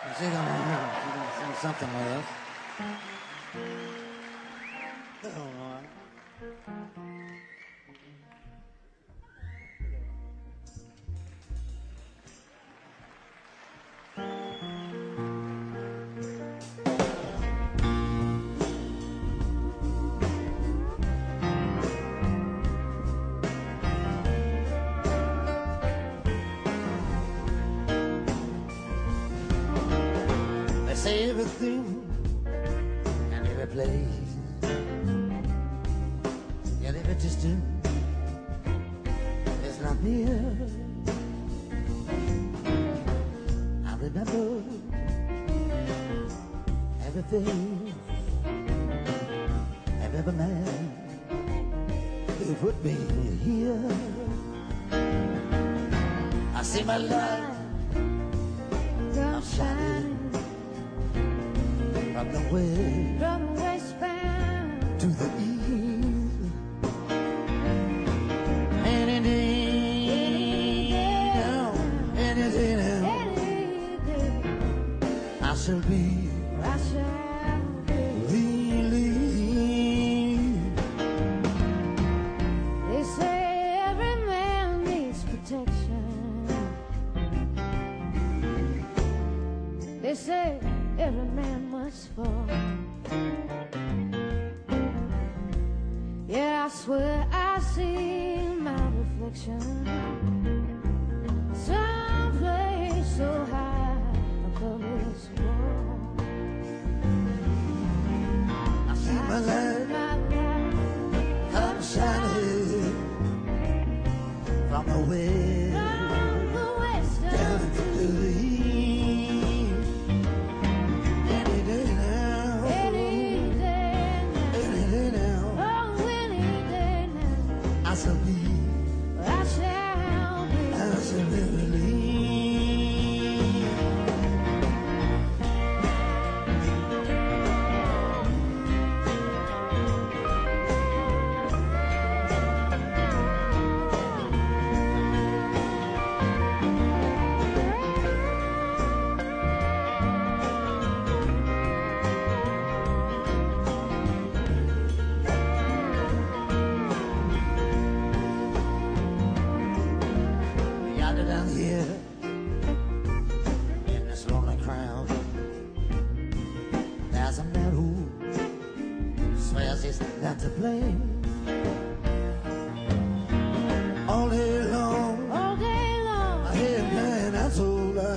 She's gonna sing something with us. Oh, Lord. They say everything and every place, yet every distance is not near. I remember everything and every man who put me here. I see my light, I'm shining from the westbound to the east. Any day now, any day now, I shall be relieved. They say every man needs protection. They say every man must fall. Yeah, I swear I see my reflection someplace so high above this wall. I see my light, I'm shining from the west down to the east. Any day now, I shall be relieved. Yonder down here in this lonely crowd, there's a man who swears he's not to blame. All day long, I hear him crying out so loud,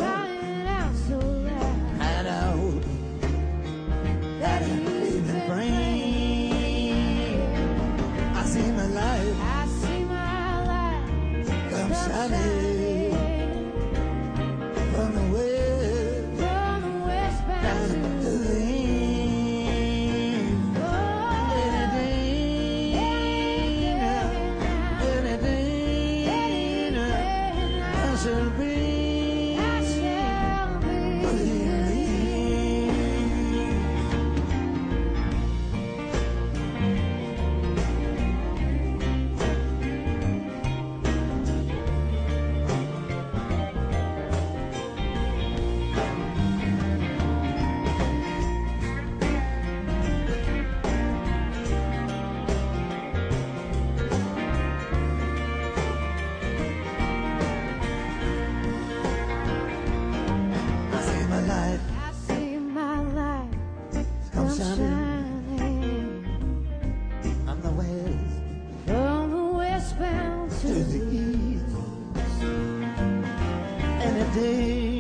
crying out that he leave me brain. I see my life come shining from the west down to the east. Any day now, I shall be come shining from the westbound to the east. Any day